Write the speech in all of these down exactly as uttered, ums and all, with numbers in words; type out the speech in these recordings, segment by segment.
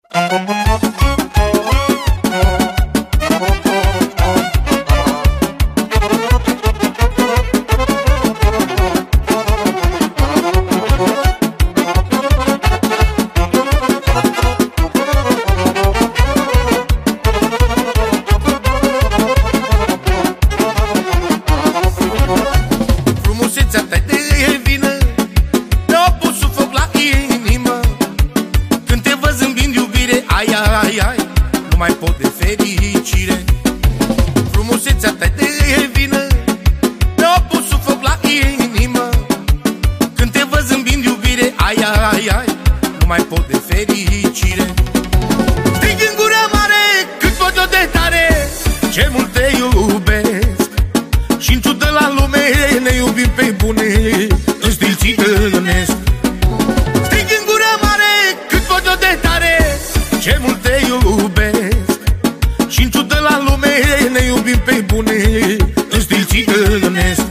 Frumusețea ta de vină mi-a pus sufoc la inimă. Când te văd zâmbind iubire, ai, ai, ai, nu mai pot de fericire. Frumusețea ta de vină mi-a pus sufoc la inimă. Când te văd zâmbind iubire, ai, ai, ai, nu mai pot de fericire. Strig în gura mare cât pot eu de tare, ce mult te iubesc. Și-n ciudă la lume ne iubim pe bune, în stil țigănesc. Strig în gura mare cât pot eu de tare, ce mult te iubesc. Și-n ciudă la lume ne iubim pe bune, în stil țigănesc.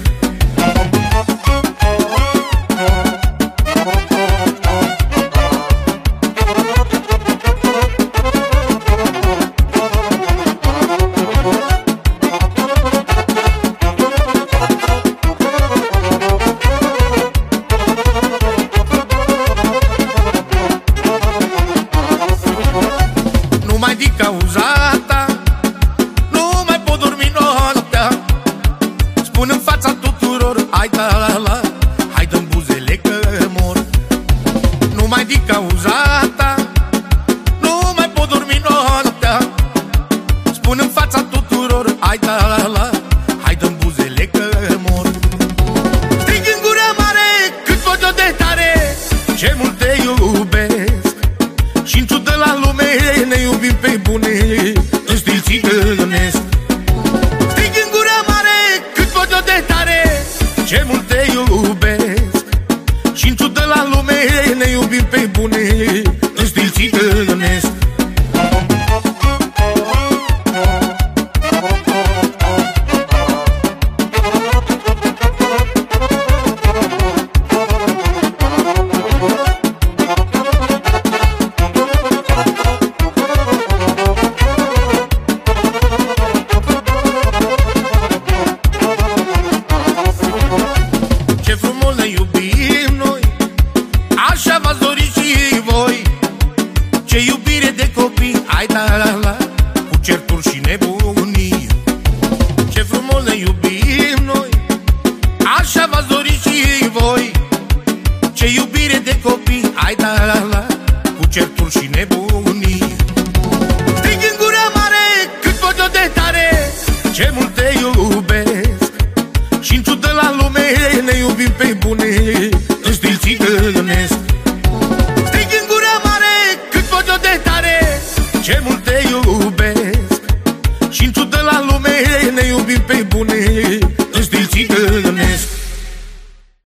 Numai din cauza ta nu mai pot dormi noaptea. Spun în fața tuturor, hai da la la, hai dă-mi buzele că mor. Numai din cauza ta nu mai pot dormi noaptea. Spun în fața tuturor, hai da la la, hai dă-mi buzele că mor. Strig în gura mare cât pot eu de tare, ce mult te iubesc. Și-n ciudă la lume ne iubim pe bune, în stil țigănesc. Strig în gura mare cât pot eu de tare, ce mult te iubesc. Și-n ciudă la lume ne iubim pe bune, în stil țigănesc. Ce frumos ne iubim noi, așa v-ați dorit și voi. Ce iubire de copii, ai da la la, cu certuri și nebunii. Ce frumos ne iubim noi, așa v-ați dorit și voi. Ce iubire de copii, ai da la la, cu certuri și nebunii. Strig în gura mare cât pot eu de tare, ce mult te iubesc. Și-n ciudă la lume ne iubim pe bune, în stil țigănesc. Strig în gura mare cât pot eu de tare, ce mult te iubesc. Și-n ciudă la lume ne iubim pe bune,